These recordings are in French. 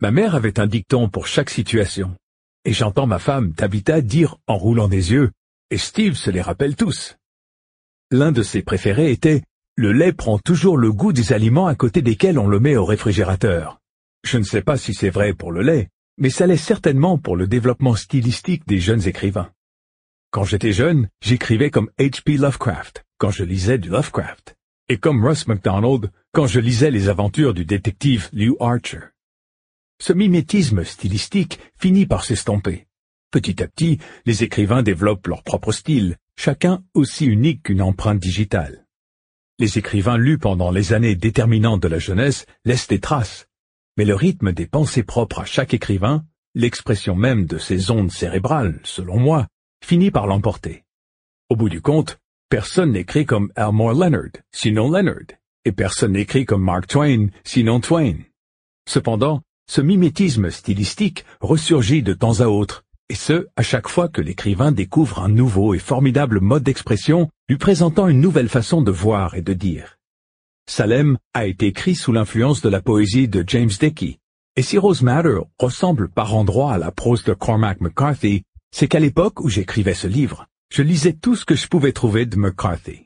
Ma mère avait un dicton pour chaque situation. Et j'entends ma femme, Tabitha, dire en roulant des yeux, et Steve se les rappelle tous. L'un de ses préférés était « Le lait prend toujours le goût des aliments à côté desquels on le met au réfrigérateur ». Je ne sais pas si c'est vrai pour le lait, mais ça l'est certainement pour le développement stylistique des jeunes écrivains. Quand j'étais jeune, j'écrivais comme H.P. Lovecraft, quand je lisais du Lovecraft, et comme Russ MacDonald, quand je lisais les aventures du détective Lew Archer. Ce mimétisme stylistique finit par s'estomper. Petit à petit, les écrivains développent leur propre style, chacun aussi unique qu'une empreinte digitale. Les écrivains lus pendant les années déterminantes de la jeunesse laissent des traces, mais le rythme des pensées propres à chaque écrivain, l'expression même de ses ondes cérébrales, selon moi, finit par l'emporter. Au bout du compte, personne n'écrit comme Elmore Leonard, sinon Leonard, et personne n'écrit comme Mark Twain, sinon Twain. Cependant, ce mimétisme stylistique ressurgit de temps à autre, et ce, à chaque fois que l'écrivain découvre un nouveau et formidable mode d'expression lui présentant une nouvelle façon de voir et de dire. Salem a été écrit sous l'influence de la poésie de James Dickey, et si Rose Madder ressemble par endroits à la prose de Cormac McCarthy, c'est qu'à l'époque où j'écrivais ce livre, je lisais tout ce que je pouvais trouver de McCarthy.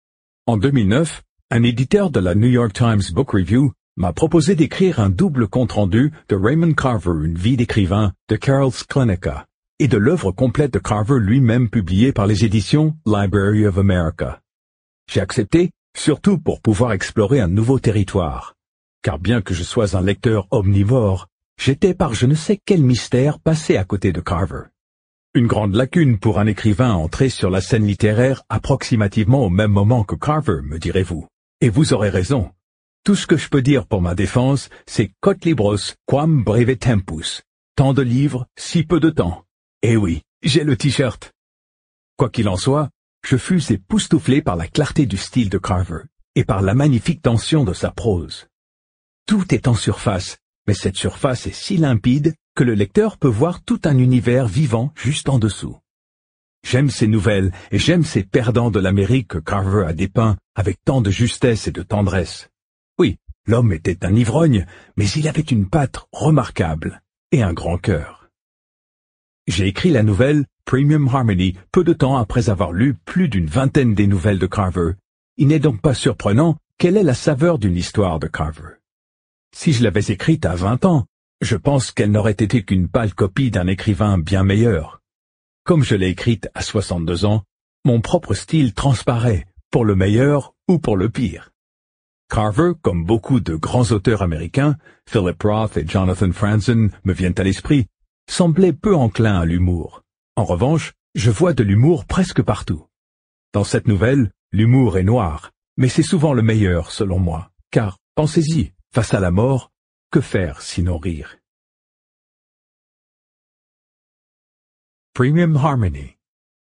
En 2009, un éditeur de la New York Times Book Review m'a proposé d'écrire un double compte-rendu de Raymond Carver, une vie d'écrivain, de Carol Sklenica, et de l'œuvre complète de Carver lui-même publiée par les éditions Library of America. J'ai accepté, surtout pour pouvoir explorer un nouveau territoire, car bien que je sois un lecteur omnivore, j'étais par je ne sais quel mystère passé à côté de Carver. Une grande lacune pour un écrivain entré sur la scène littéraire approximativement au même moment que Carver, me direz-vous. Et vous aurez raison. Tout ce que je peux dire pour ma défense, c'est « Quod libros, quam breve tempus ». Tant de livres, si peu de temps. Eh oui, j'ai le t-shirt. Quoi qu'il en soit, je fus époustouflé par la clarté du style de Carver et par la magnifique tension de sa prose. Tout est en surface, mais cette surface est si limpide que le lecteur peut voir tout un univers vivant juste en dessous. J'aime ces nouvelles et j'aime ces perdants de l'Amérique que Carver a dépeints avec tant de justesse et de tendresse. Oui, l'homme était un ivrogne, mais il avait une patte remarquable et un grand cœur. J'ai écrit la nouvelle Premium Harmony peu de temps après avoir lu plus d'une vingtaine des nouvelles de Carver. Il n'est donc pas surprenant quelle est la saveur d'une histoire de Carver. Si je l'avais écrite à 20 ans, je pense qu'elle n'aurait été qu'une pâle copie d'un écrivain bien meilleur. Comme je l'ai écrite à 62 ans, mon propre style transparaît, pour le meilleur ou pour le pire. Carver, comme beaucoup de grands auteurs américains, Philip Roth et Jonathan Franzen me viennent à l'esprit, semblait peu enclin à l'humour. En revanche, je vois de l'humour presque partout. Dans cette nouvelle, l'humour est noir, mais c'est souvent le meilleur selon moi, car, pensez-y, face à la mort, que faire sinon rire? Premium Harmony.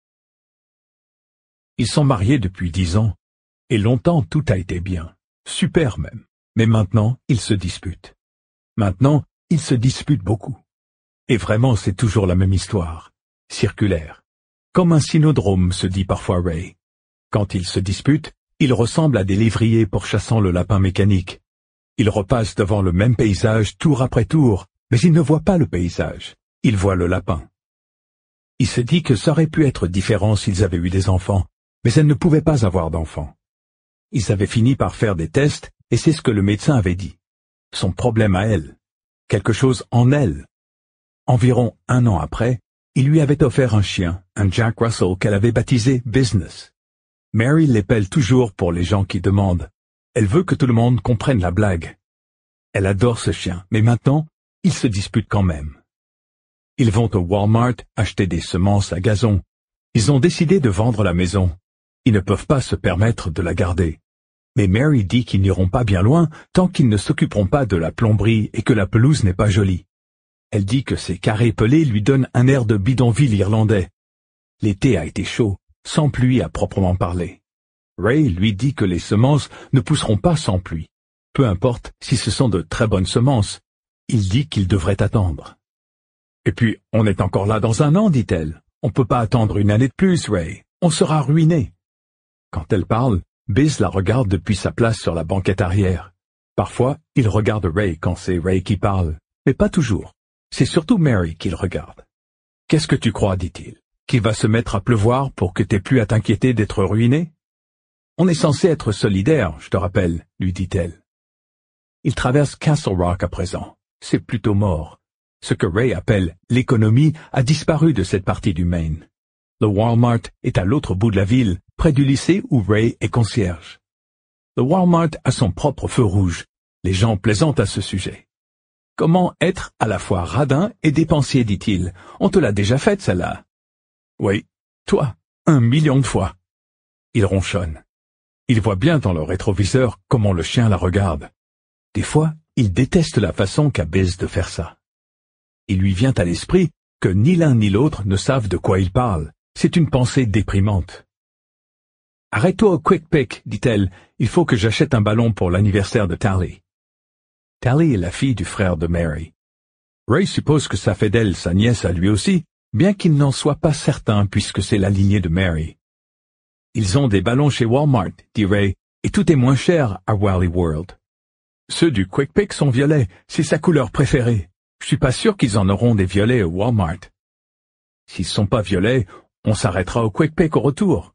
Ils sont mariés depuis 10 ans, et longtemps tout a été bien, super même, mais maintenant ils se disputent. Maintenant, ils se disputent beaucoup. Et vraiment c'est toujours la même histoire, circulaire. Comme un cynodrome, se dit parfois Ray. Quand ils se disputent, ils ressemblent à des lévriers pourchassant le lapin mécanique. Ils repassent devant le même paysage tour après tour, mais ils ne voient pas le paysage, ils voient le lapin. Il se dit que ça aurait pu être différent s'ils avaient eu des enfants, mais elles ne pouvaient pas avoir d'enfants. Ils avaient fini par faire des tests, et c'est ce que le médecin avait dit. Son problème à elle. Quelque chose en elle. Environ 1 an après, il lui avait offert un chien, un Jack Russell qu'elle avait baptisé Business. Mary l'épelle toujours pour les gens qui demandent. Elle veut que tout le monde comprenne la blague. Elle adore ce chien, mais maintenant, ils se disputent quand même. Ils vont au Walmart acheter des semences à gazon. Ils ont décidé de vendre la maison. Ils ne peuvent pas se permettre de la garder. Mais Mary dit qu'ils n'iront pas bien loin tant qu'ils ne s'occuperont pas de la plomberie et que la pelouse n'est pas jolie. Elle dit que ces carrés pelés lui donnent un air de bidonville irlandais. L'été a été chaud, sans pluie à proprement parler. Ray lui dit que les semences ne pousseront pas sans pluie. Peu importe si ce sont de très bonnes semences. Il dit qu'il devrait attendre. Et puis, on est encore là dans 1 an, dit-elle. On peut pas attendre 1 année de plus, Ray. On sera ruiné. Quand elle parle, Biz la regarde depuis sa place sur la banquette arrière. Parfois, il regarde Ray quand c'est Ray qui parle, Mais pas toujours. C'est surtout Mary qu'il regarde. « Qu'est-ce que tu crois, dit-il, qu'il va se mettre à pleuvoir pour que t'aies plus à t'inquiéter d'être ruiné? On est censé être solidaire, je te rappelle, lui dit-elle. Il traverse Castle Rock à présent. C'est plutôt mort. Ce que Ray appelle l'économie a disparu de cette partie du Maine. Le Walmart est à l'autre bout de la ville, près du lycée où Ray est concierge. Le Walmart a son propre feu rouge. Les gens plaisantent à ce sujet. Comment être à la fois radin et dépensier, dit-il. On te l'a déjà faite, celle-là. Oui, toi, 1 million de fois. Il ronchonne. Il voit bien dans le rétroviseur comment le chien la regarde. Des fois, il déteste la façon qu'a Biz de faire ça. Il lui vient à l'esprit que ni l'un ni l'autre ne savent de quoi il parle. C'est une pensée déprimante. « Arrête-toi au Quick Pick, dit-elle. Il faut que j'achète un ballon pour l'anniversaire de Tally. » Tally est la fille du frère de Mary. Ray suppose que ça fait d'elle sa nièce à lui aussi, bien qu'il n'en soit pas certain puisque c'est la lignée de Mary. Ils ont des ballons chez Walmart, dit Ray, et tout est moins cher à Wally World. Ceux du Quick Pick sont violets, c'est sa couleur préférée. Je suis pas sûr qu'ils en auront des violets au Walmart. S'ils sont pas violets, on s'arrêtera au Quick Pick au retour.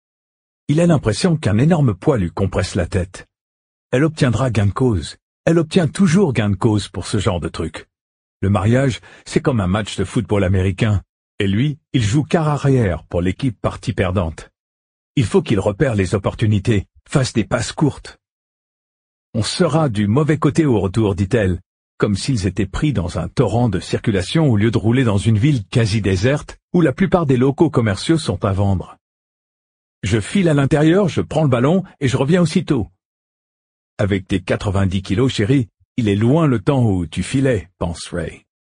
Il a l'impression qu'un énorme poids lui compresse la tête. Elle obtiendra gain de cause. Elle obtient toujours gain de cause pour ce genre de truc. Le mariage, c'est comme un match de football américain. Et lui, il joue quart arrière pour l'équipe partie perdante. Il faut qu'il repère les opportunités, fasse des passes courtes. On sera du mauvais côté au retour, dit-elle, comme s'ils étaient pris dans un torrent de circulation au lieu de rouler dans une ville quasi déserte où la plupart des locaux commerciaux sont à vendre. Je file à l'intérieur, je prends le ballon et je reviens aussitôt. Avec tes 90 kilos, chérie, il est loin le temps où tu filais, pense Ray.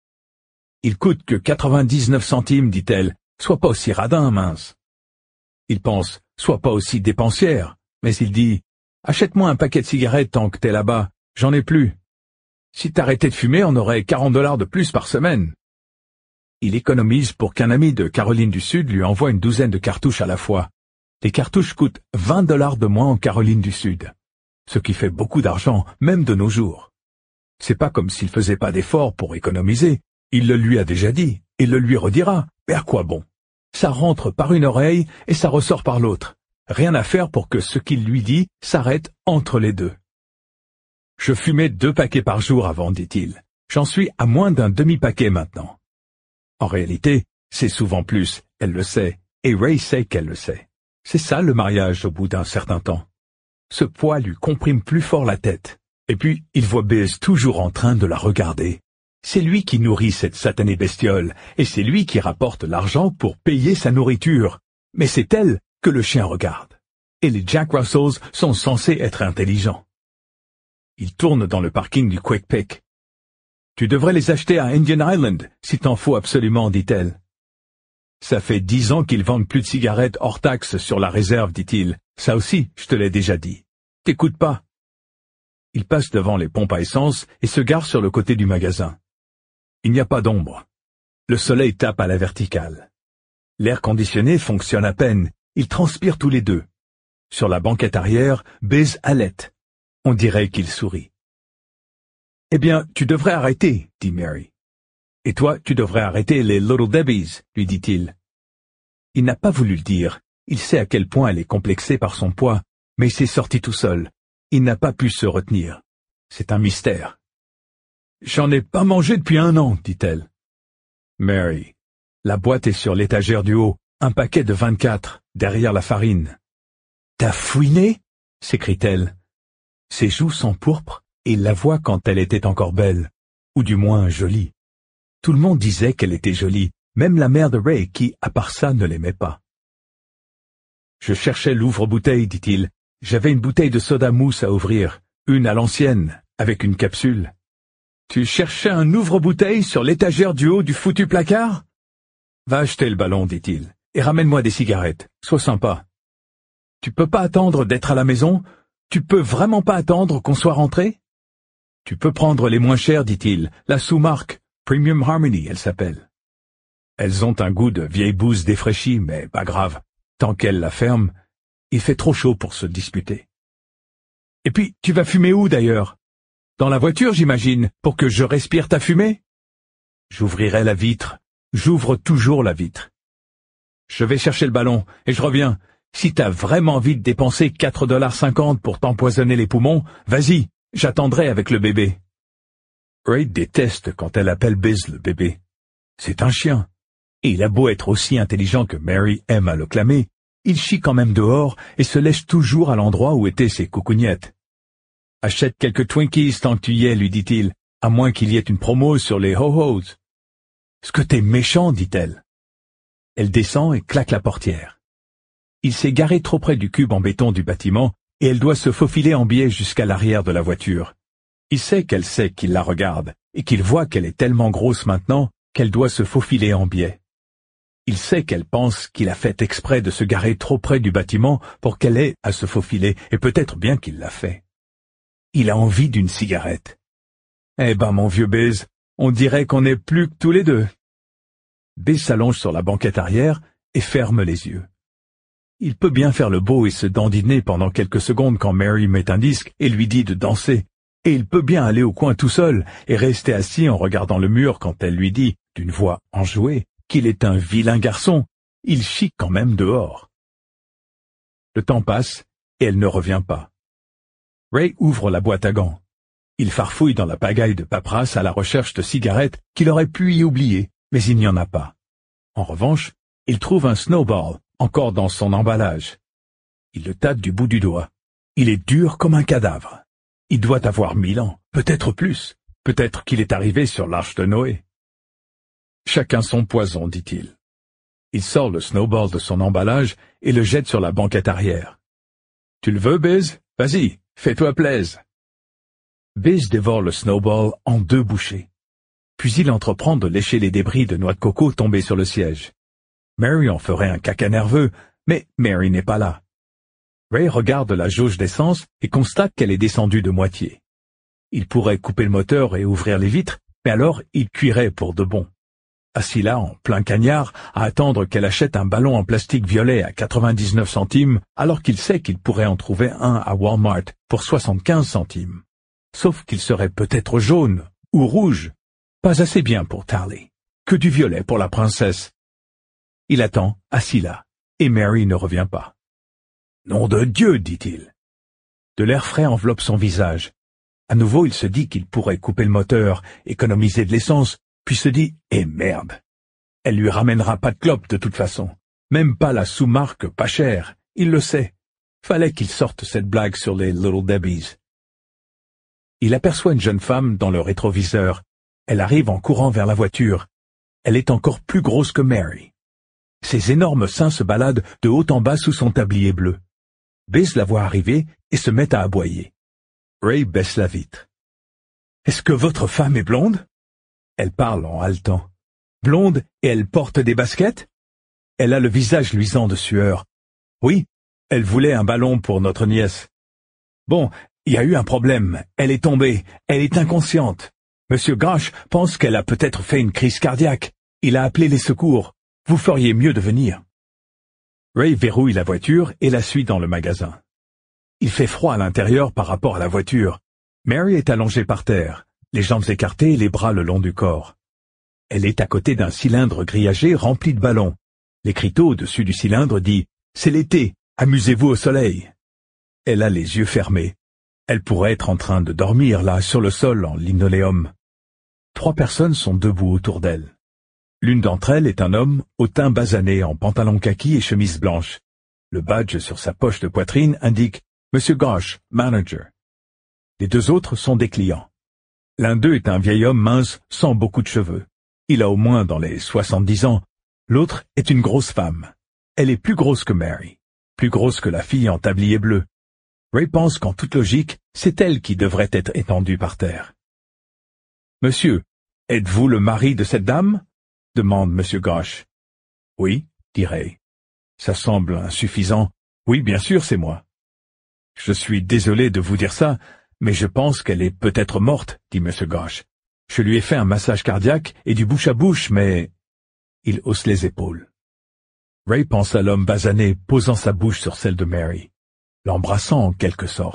Il coûte que 99 centimes, dit-elle, sois pas aussi radin, mince. Il pense, sois pas aussi dépensière, mais il dit, achète-moi un paquet de cigarettes tant que t'es là-bas, j'en ai plus. Si t'arrêtais de fumer, on aurait 40 $ de plus par semaine. Il économise pour qu'un ami de Caroline du Sud lui envoie une douzaine de cartouches à la fois. Les cartouches coûtent 20 $ de moins en Caroline du Sud, ce qui fait beaucoup d'argent, même de nos jours. C'est pas comme s'il faisait pas d'efforts pour économiser, il le lui a déjà dit, et le lui redira, mais à quoi bon? Ça rentre par une oreille et ça ressort par l'autre. Rien à faire pour que ce qu'il lui dit s'arrête entre les deux. Je fumais 2 paquets par jour avant, dit-il. J'en suis à moins d'un demi-paquet maintenant. En réalité, c'est souvent plus, elle le sait, et Ray sait qu'elle le sait. C'est ça le mariage au bout d'un certain temps. Ce poids lui comprime plus fort la tête. Et puis, il voit Biz toujours en train de la regarder. C'est lui qui nourrit cette satanée bestiole, et c'est lui qui rapporte l'argent pour payer sa nourriture. Mais c'est elle que le chien regarde. Et les Jack Russells sont censés être intelligents. Il tourne dans le parking du Quick Pick. « Tu devrais les acheter à Indian Island, si t'en faut absolument, dit-elle. » Ça fait 10 ans qu'ils vendent plus de cigarettes hors taxe sur la réserve, dit-il. Ça aussi, je te l'ai déjà dit. T'écoutes pas. Il passe devant les pompes à essence et se gare sur le côté du magasin. Il n'y a pas d'ombre. Le soleil tape à la verticale. L'air conditionné fonctionne à peine. Ils transpirent tous les deux. Sur la banquette arrière, Biz halète. On dirait qu'il sourit. « Eh bien, tu devrais arrêter, dit Mary. « Et toi, tu devrais arrêter les Little Debbies, lui dit-il. Il n'a pas voulu le dire. Il sait à quel point elle est complexée par son poids, mais il s'est sorti tout seul. Il n'a pas pu se retenir. C'est un mystère. « J'en ai pas mangé depuis 1 an, dit-elle. Mary, la boîte est sur l'étagère du haut, un paquet de 24, derrière la farine. T'as fouiné? S'écrie-t-elle. Ses joues sont pourpres, et il la voit quand elle était encore belle, ou du moins jolie. Tout le monde disait qu'elle était jolie, même la mère de Ray qui, à part ça, ne l'aimait pas. Je cherchais l'ouvre-bouteille, dit-il. J'avais une bouteille de soda mousse à ouvrir, une à l'ancienne, avec une capsule. Tu cherchais un ouvre-bouteille sur l'étagère du haut du foutu placard? Va acheter le ballon, dit-il, et ramène-moi des cigarettes. Sois sympa. Tu peux pas attendre d'être à la maison? Tu peux vraiment pas attendre qu'on soit rentré? Tu peux prendre les moins chères, dit-il, la sous-marque, Premium Harmony, elle s'appelle. Elles ont un goût de vieille bouse défraîchie, mais pas grave. Tant qu'elle la ferme, il fait trop chaud pour se disputer. Et puis, tu vas fumer où d'ailleurs? Dans la voiture, j'imagine, pour que je respire ta fumée? J'ouvrirai la vitre. J'ouvre toujours la vitre. Je vais chercher le ballon, et je reviens. Si t'as vraiment envie de dépenser 4,50 $ pour t'empoisonner les poumons, vas-y, j'attendrai avec le bébé. Ray déteste quand elle appelle Biz le bébé. C'est un chien. Et il a beau être aussi intelligent que Mary aime à le clamer, il chie quand même dehors et se lèche toujours à l'endroit où étaient ses coucougnettes. Achète quelques Twinkies tant que tu y es, lui dit-il, à moins qu'il y ait une promo sur les ho-hos. Ce que t'es méchant, dit-elle. Elle descend et claque la portière. Il s'est garé trop près du cube en béton du bâtiment et elle doit se faufiler en biais jusqu'à l'arrière de la voiture. Il sait qu'il la regarde et qu'il voit qu'elle est tellement grosse maintenant qu'elle doit se faufiler en biais. Il sait qu'elle pense qu'il a fait exprès de se garer trop près du bâtiment pour qu'elle ait à se faufiler, et peut-être bien qu'il l'a fait. Il a envie d'une cigarette. Eh ben, mon vieux Biz, on dirait qu'on n'est plus que tous les deux. Biz s'allonge sur la banquette arrière et ferme les yeux. Il peut bien faire le beau et se dandiner pendant quelques secondes quand Mary met un disque et lui dit de danser, et il peut bien aller au coin tout seul et rester assis en regardant le mur quand elle lui dit, d'une voix enjouée, qu'il est un vilain garçon. Il chie quand même dehors. Le temps passe et elle ne revient pas. Ray ouvre la boîte à gants. Il farfouille dans la pagaille de paperasse à la recherche de cigarettes qu'il aurait pu y oublier, mais il n'y en a pas. En revanche, il trouve un snowball, encore dans son emballage. Il le tâte du bout du doigt. Il est dur comme un cadavre. Il doit avoir 1000 ans, peut-être plus. Peut-être qu'il est arrivé sur l'arche de Noé. Chacun son poison, dit-il. Il sort le snowball de son emballage et le jette sur la banquette arrière. Tu le veux, Biz? Vas-y, fais-toi plaisir. Biz dévore le snowball en 2 bouchées. Puis il entreprend de lécher les débris de noix de coco tombés sur le siège. Mary en ferait un caca nerveux, mais Mary n'est pas là. Ray regarde la jauge d'essence et constate qu'elle est descendue de moitié. Il pourrait couper le moteur et ouvrir les vitres, mais alors il cuirait pour de bon. Assis là, en plein cagnard, à attendre qu'elle achète un ballon en plastique violet à 99 centimes, alors qu'il sait qu'il pourrait en trouver un à Walmart pour 75 centimes. Sauf qu'il serait peut-être jaune ou rouge. Pas assez bien pour Tally. Que du violet pour la princesse. Il attend, assis là, et Mary ne revient pas. Nom de Dieu, dit-il. De l'air frais enveloppe son visage. À nouveau, il se dit qu'il pourrait couper le moteur, économiser de l'essence, puis se dit « Eh merde !» Elle lui ramènera pas de clope de toute façon. Même pas la sous-marque pas chère. Il le sait. Fallait qu'il sorte cette blague sur les Little Debbies. Il aperçoit une jeune femme dans le rétroviseur. Elle arrive en courant vers la voiture. Elle est encore plus grosse que Mary. Ses énormes seins se baladent de haut en bas sous son tablier bleu. Biz la voit arriver et se met à aboyer. Ray baisse la vitre. « Est-ce que votre femme est blonde ?» Elle parle en haletant. Blonde et elle porte des baskets? Elle a le visage luisant de sueur. Oui, elle voulait un ballon pour notre nièce. Bon, il y a eu un problème. Elle est tombée. Elle est inconsciente. Monsieur Gash pense qu'elle a peut-être fait une crise cardiaque. Il a appelé les secours. Vous feriez mieux de venir. Ray verrouille la voiture et la suit dans le magasin. Il fait froid à l'intérieur par rapport à la voiture. Mary est allongée par terre, les jambes écartées et les bras le long du corps. Elle est à côté d'un cylindre grillagé rempli de ballons. L'écriteau au-dessus du cylindre dit « C'est l'été, amusez-vous au soleil ». Elle a les yeux fermés. Elle pourrait être en train de dormir là, sur le sol, en linoléum. 3 personnes sont debout autour d'elle. L'une d'entre elles est un homme au teint basané en pantalon kaki et chemise blanche. Le badge sur sa poche de poitrine indique « Monsieur Gash, manager ». Les 2 autres sont des clients. L'un d'eux est un vieil homme mince sans beaucoup de cheveux. Il a au moins dans les 70 ans. L'autre est une grosse femme. Elle est plus grosse que Mary, plus grosse que la fille en tablier bleu. Ray pense qu'en toute logique, c'est elle qui devrait être étendue par terre. « Monsieur, êtes-vous le mari de cette dame ?» demande Monsieur Gash. « Oui, dit Ray. Ça semble insuffisant. Oui, bien sûr, c'est moi. »« Je suis désolé de vous dire ça, mais je pense qu'elle est peut-être morte, dit Monsieur Gash. Je lui ai fait un massage cardiaque et du bouche à bouche, mais... » Il hausse les épaules. Ray pense à l'homme basané posant sa bouche sur celle de Mary, l'embrassant en quelque sorte.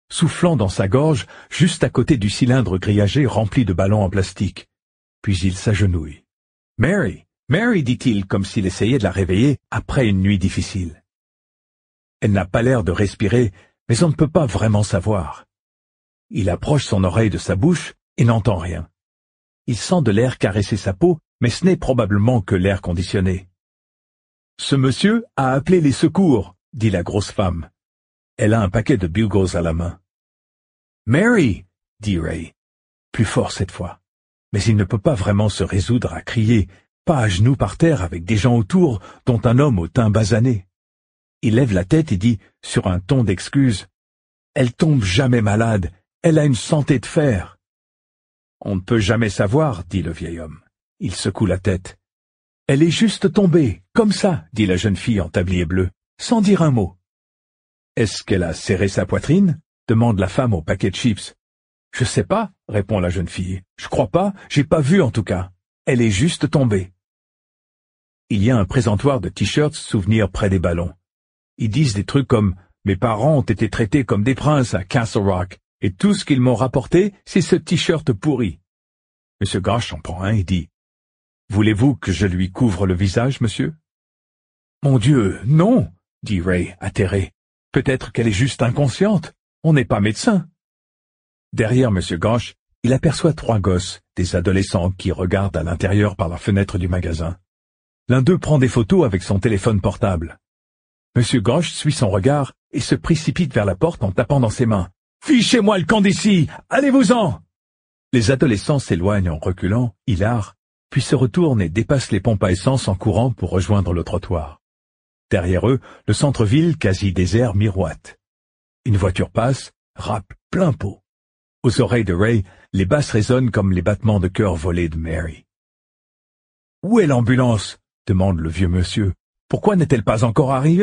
soufflant dans sa gorge, juste à côté du cylindre grillagé rempli de ballons en plastique. Puis il s'agenouille. « Mary, Mary, dit-il, comme s'il essayait de la réveiller après une nuit difficile. Elle n'a pas l'air de respirer, mais on ne peut pas vraiment savoir. Il approche son oreille de sa bouche et n'entend rien. Il sent de l'air caresser sa peau, mais ce n'est probablement que l'air conditionné. « Ce monsieur a appelé les secours, » dit la grosse femme. Elle a un paquet de Bugles à la main. « Mary, » dit Ray, plus fort cette fois. Mais il ne peut pas vraiment se résoudre à crier, pas à genoux par terre avec des gens autour, dont un homme au teint basané. Il lève la tête et dit, sur un ton d'excuse, « Elle tombe jamais malade, elle a une santé de fer. »« On ne peut jamais savoir, » dit le vieil homme. Il secoue la tête. « Elle est juste tombée, comme ça, » dit la jeune fille en tablier bleu, sans dire un mot. « Est-ce qu'elle a serré sa poitrine ?» demande la femme au paquet de chips. « Je sais pas, » répond la jeune fille. « Je crois pas, j'ai pas vu en tout cas. Elle est juste tombée. » Il y a un présentoir de t-shirts souvenirs près des ballons. Ils disent des trucs comme « Mes parents ont été traités comme des princes à Castle Rock, et tout ce qu'ils m'ont rapporté, c'est ce t-shirt pourri. » M. Gosh en prend un et dit « Voulez-vous que je lui couvre le visage, monsieur ?»« Mon Dieu, non !» dit Ray, atterré. « Peut-être qu'elle est juste inconsciente. On n'est pas médecin. » Derrière M. Gosh, il aperçoit 3 gosses, des adolescents qui regardent à l'intérieur par la fenêtre du magasin. L'un d'eux prend des photos avec son téléphone portable. M. Gosh suit son regard et se précipite vers la porte en tapant dans ses mains. « Fichez-moi le camp d'ici! Allez-vous-en !» Les adolescents s'éloignent en reculant, hilars, puis se retournent et dépassent les pompes à essence en courant pour rejoindre le trottoir. Derrière eux, le centre-ville, quasi désert, miroite. Une voiture passe, rappe plein pot. Aux oreilles de Ray, les basses résonnent comme les battements de cœur volés de Mary. « Où est l'ambulance ?» demande le vieux monsieur. « Pourquoi n'est-elle pas encore arrivée ?»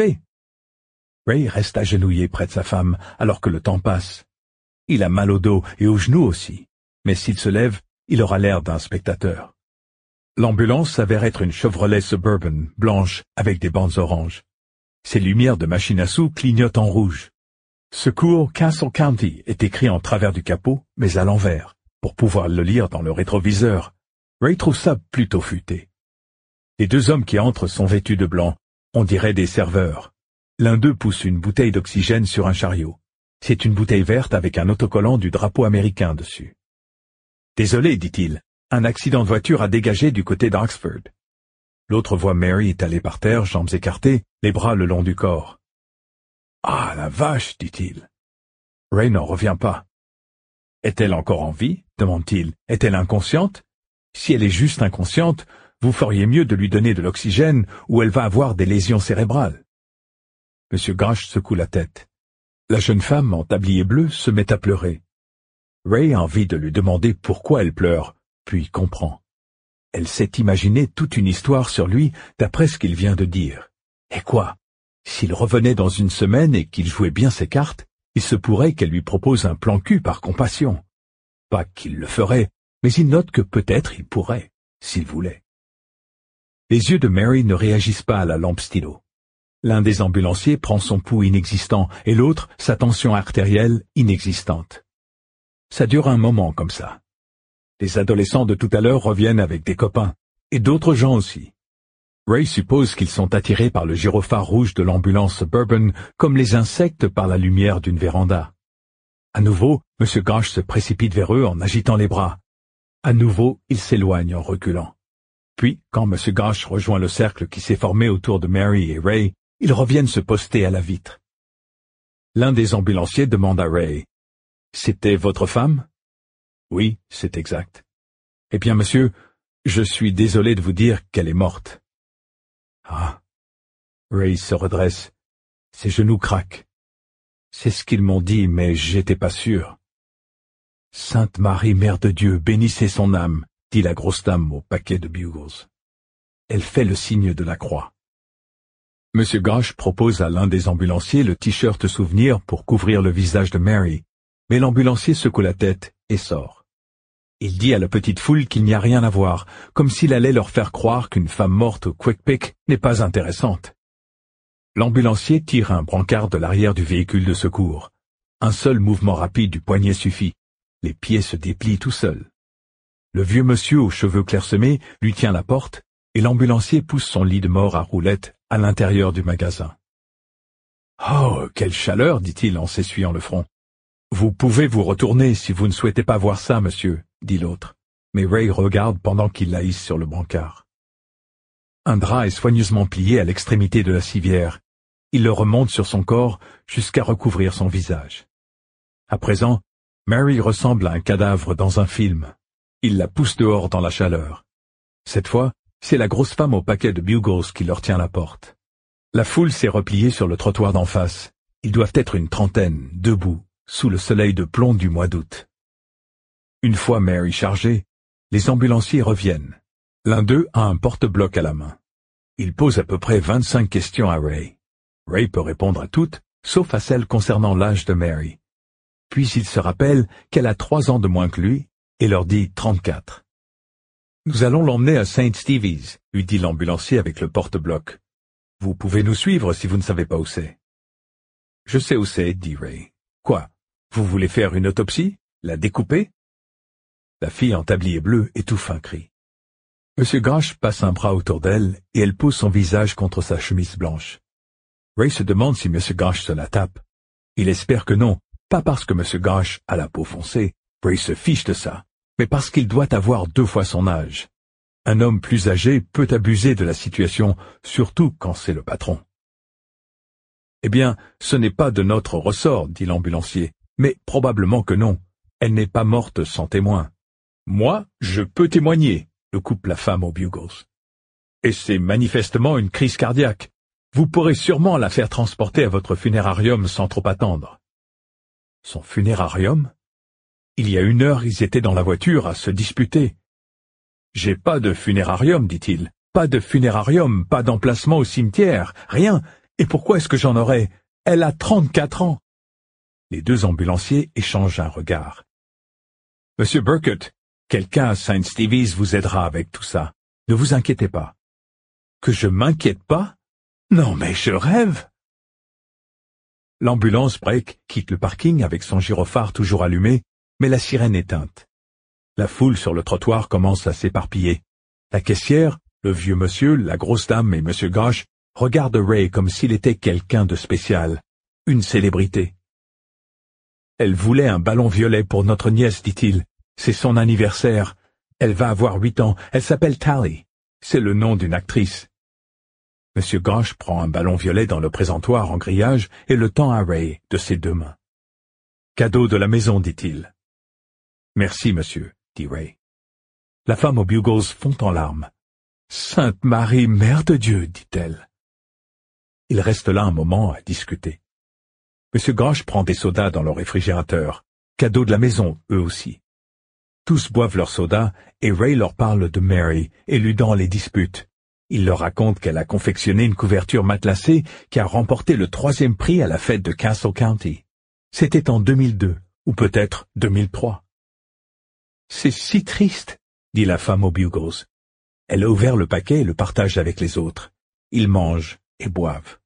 Ray reste agenouillé près de sa femme alors que le temps passe. Il a mal au dos et aux genoux aussi, mais s'il se lève, il aura l'air d'un spectateur. L'ambulance s'avère être une Chevrolet Suburban, blanche, avec des bandes oranges. Ses lumières de machine à sous clignotent en rouge. Secours Castle County est écrit en travers du capot, mais à l'envers, pour pouvoir le lire dans le rétroviseur. Ray trouve ça plutôt futé. Les 2 hommes qui entrent sont vêtus de blanc, on dirait des serveurs. L'un d'eux pousse une bouteille d'oxygène sur un chariot. C'est une bouteille verte avec un autocollant du drapeau américain dessus. « Désolé, dit-il, un accident de voiture a dégagé du côté d'Oxford. » L'autre voit Mary étalée par terre, jambes écartées, les bras le long du corps. « Ah, la vache, dit-il. » Ray n'en revient pas. « Est-elle encore en vie ?» demande-t-il. « Est-elle inconsciente ? Si elle est juste inconsciente, vous feriez mieux de lui donner de l'oxygène ou elle va avoir des lésions cérébrales. » M. Gosh secoue la tête. La jeune femme en tablier bleu se met à pleurer. Ray a envie de lui demander pourquoi elle pleure, puis comprend. Elle s'est imaginé toute une histoire sur lui d'après ce qu'il vient de dire. Et quoi? S'il revenait dans une semaine et qu'il jouait bien ses cartes, il se pourrait qu'elle lui propose un plan cul par compassion. Pas qu'il le ferait, mais il note que peut-être il pourrait, s'il voulait. Les yeux de Mary ne réagissent pas à la lampe stylo. L'un des ambulanciers prend son pouls inexistant et l'autre sa tension artérielle inexistante. Ça dure un moment comme ça. Les adolescents de tout à l'heure reviennent avec des copains, et d'autres gens aussi. Ray suppose qu'ils sont attirés par le gyrophare rouge de l'ambulance Suburban comme les insectes par la lumière d'une véranda. À nouveau, M. Gosh se précipite vers eux en agitant les bras. À nouveau, il s'éloigne en reculant. Puis, quand M. Gosh rejoint le cercle qui s'est formé autour de Mary et Ray, ils reviennent se poster à la vitre. L'un des ambulanciers demande à Ray, « C'était votre femme ?» ?»« Oui, c'est exact. »« Eh bien, monsieur, je suis désolé de vous dire qu'elle est morte. » Ah. Ray se redresse. Ses genoux craquent. C'est ce qu'ils m'ont dit, mais j'étais pas sûr. Sainte Marie, Mère de Dieu, bénissez son âme, dit la grosse dame au paquet de Bugles. Elle fait le signe de la croix. Monsieur Gosh propose à l'un des ambulanciers le t-shirt souvenir pour couvrir le visage de Mary, mais l'ambulancier secoue la tête et sort. Il dit à la petite foule qu'il n'y a rien à voir, comme s'il allait leur faire croire qu'une femme morte au quick pick n'est pas intéressante. L'ambulancier tire un brancard de l'arrière du véhicule de secours. Un seul mouvement rapide du poignet suffit. Les pieds se déplient tout seuls. Le vieux monsieur aux cheveux clairsemés lui tient la porte et l'ambulancier pousse son lit de mort à roulettes à l'intérieur du magasin. « Oh, quelle chaleur !» dit-il en s'essuyant le front. « Vous pouvez vous retourner si vous ne souhaitez pas voir ça, monsieur, » dit l'autre, mais Ray regarde pendant qu'il la hisse sur le brancard. Un drap est soigneusement plié à l'extrémité de la civière. Il le remonte sur son corps jusqu'à recouvrir son visage. À présent, Mary ressemble à un cadavre dans un film. Il la pousse dehors dans la chaleur. Cette fois, c'est la grosse femme au paquet de Bugles qui leur tient la porte. La foule s'est repliée sur le trottoir d'en face. Ils doivent être une trentaine, debout, sous le soleil de plomb du mois d'août. Une fois Mary chargée, les ambulanciers reviennent. L'un d'eux a un porte-bloc à la main. Il pose à peu près 25 questions à Ray. Ray peut répondre à toutes, sauf à celles concernant l'âge de Mary. Puis il se rappelle qu'elle a 3 ans de moins que lui, et leur dit 34. « Nous allons l'emmener à St. Stevie's, » lui dit l'ambulancier avec le porte-bloc. « Vous pouvez nous suivre si vous ne savez pas où c'est. »« Je sais où c'est, » dit Ray. « Quoi? Vous voulez faire une autopsie? La découper ?» La fille en tablier bleu étouffe un cri. M. Gosh passe un bras autour d'elle et elle pose son visage contre sa chemise blanche. Ray se demande si M. Gosh se la tape. Il espère que non, pas parce que M. Gosh a la peau foncée, Ray se fiche de ça, mais parce qu'il doit avoir 2 fois son âge. Un homme plus âgé peut abuser de la situation, surtout quand c'est le patron. « Eh bien, ce n'est pas de notre ressort, » dit l'ambulancier, « mais probablement que non. Elle n'est pas morte sans témoin. »« Moi, je peux témoigner, » le coupe la femme aux Bugles. « Et c'est manifestement une crise cardiaque. Vous pourrez sûrement la faire transporter à votre funérarium sans trop attendre. » Son funérarium? Il y a 1 heure, ils étaient dans la voiture à se disputer. « J'ai pas de funérarium, dit-il. Pas de funérarium, pas d'emplacement au cimetière, rien. Et pourquoi est-ce que j'en aurais? Elle a 34 ans. » Les 2 ambulanciers échangent un regard. « Monsieur Burkett, quelqu'un à St. Stevie's vous aidera avec tout ça. Ne vous inquiétez pas. »« Que je m'inquiète pas? Non, mais je rêve !» L'ambulance break quitte le parking avec son gyrophare toujours allumé, mais la sirène éteinte. La foule sur le trottoir commence à s'éparpiller. La caissière, le vieux monsieur, la grosse dame et M. Gosh regardent Ray comme s'il était quelqu'un de spécial, une célébrité. « Elle voulait un ballon violet pour notre nièce, dit-il. C'est son anniversaire. Elle va avoir 8 ans. Elle s'appelle Tally. C'est le nom d'une actrice. » M. Gosh prend un ballon violet dans le présentoir en grillage et le tend à Ray de ses 2 mains. « Cadeau de la maison, dit-il. »« Merci, monsieur, » dit Ray. La femme aux Bugles fond en larmes. « Sainte Marie, Mère de Dieu, dit-elle. » Ils restent là un moment à discuter. M. Gosh prend des sodas dans le réfrigérateur, cadeau de la maison, eux aussi. Tous boivent leur soda et Ray leur parle de Mary, éludant les disputes. Il leur raconte qu'elle a confectionné une couverture matelassée qui a remporté le 3e prix à la fête de Castle County. C'était en 2002, ou peut-être 2003. « C'est si triste, » dit la femme aux Bugles. Elle a ouvert le paquet et le partage avec les autres. Ils mangent et boivent.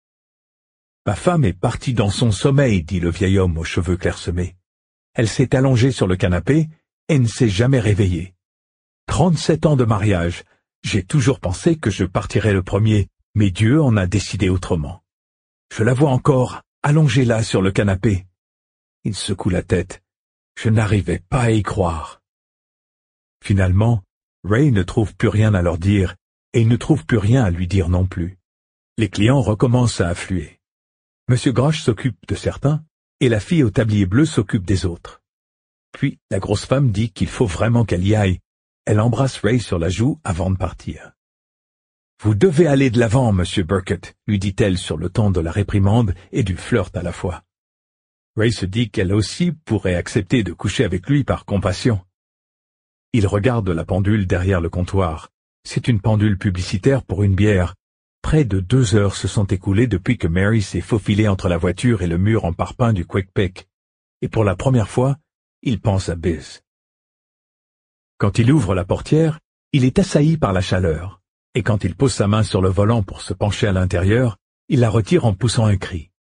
« Ma femme est partie dans son sommeil, » dit le vieil homme aux cheveux clairsemés. Elle s'est allongée sur le canapé et ne s'est jamais réveillée. 37 ans de mariage. J'ai toujours pensé que je partirais le premier, mais Dieu en a décidé autrement. Je la vois encore, allongée là sur le canapé. Il secoue la tête. Je n'arrivais pas à y croire. Finalement, Ray ne trouve plus rien à leur dire, et il ne trouve plus rien à lui dire non plus. Les clients recommencent à affluer. Monsieur Gosh s'occupe de certains, et la fille au tablier bleu s'occupe des autres. Puis la grosse femme dit qu'il faut vraiment qu'elle y aille. Elle embrasse Ray sur la joue avant de partir. « Vous devez aller de l'avant, monsieur Burkett, » lui dit-elle sur le ton de la réprimande et du flirt à la fois. Ray se dit qu'elle aussi pourrait accepter de coucher avec lui par compassion. Il regarde la pendule derrière le comptoir. C'est une pendule publicitaire pour une bière. Près de 2 heures se sont écoulées depuis que Mary s'est faufilée entre la voiture et le mur en parpaing du Quick Pick. Et pour la première fois, il pense à Biz. Quand il ouvre la portière, il est assailli par la chaleur, et quand il pose sa main sur le volant pour se pencher à l'intérieur, il la retire en poussant un cri.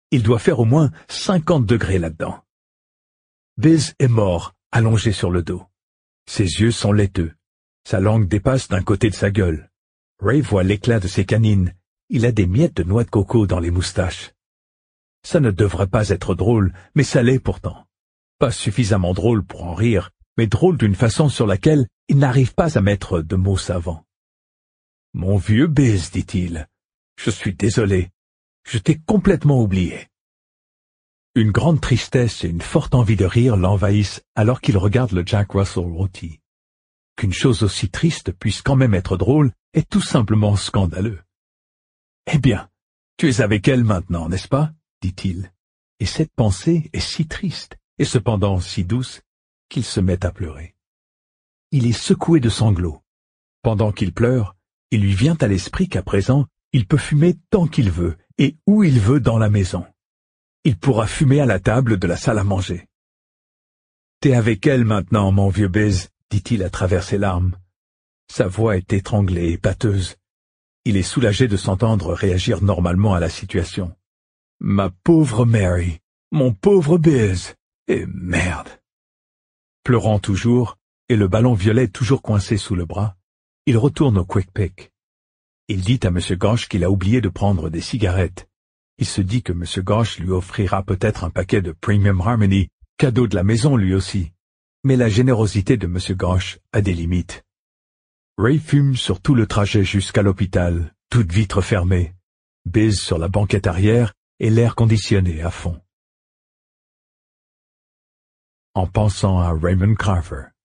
Il doit faire au moins 50 degrés là-dedans. Biz est mort, allongé sur le dos. Ses yeux sont laiteux. Sa langue dépasse d'un côté de sa gueule. Ray voit l'éclat de ses canines. Il a des miettes de noix de coco dans les moustaches. Ça ne devrait pas être drôle, mais ça l'est pourtant. Pas suffisamment drôle pour en rire, mais drôle d'une façon sur laquelle il n'arrive pas à mettre de mots savants. « Mon vieux Biz, dit-il, je suis désolé. Je t'ai complètement oublié. » Une grande tristesse et une forte envie de rire l'envahissent alors qu'il regarde le Jack Russell rôti. Qu'une chose aussi triste puisse quand même être drôle est tout simplement scandaleux. « Eh bien, tu es avec elle maintenant, n'est-ce pas ?» dit-il. Et cette pensée est si triste et cependant si douce qu'il se met à pleurer. Il est secoué de sanglots. Pendant qu'il pleure, il lui vient à l'esprit qu'à présent, il peut fumer tant qu'il veut et où il veut dans la maison. Il pourra fumer à la table de la salle à manger. « T'es avec elle maintenant, mon vieux Biz, » dit-il à travers ses larmes. Sa voix est étranglée et pâteuse. Il est soulagé de s'entendre réagir normalement à la situation. « Ma pauvre Mary, mon pauvre Biz, et merde !» Pleurant toujours, et le ballon violet toujours coincé sous le bras, il retourne au Quick Pick. Il dit à M. Gosh qu'il a oublié de prendre des cigarettes. Il se dit que M. Gosh lui offrira peut-être un paquet de Premium Harmony, cadeau de la maison lui aussi. Mais la générosité de M. Gosh a des limites. Ray fume sur tout le trajet jusqu'à l'hôpital, toute vitre fermée, Biz sur la banquette arrière et l'air conditionné à fond. En pensant à Raymond Carver.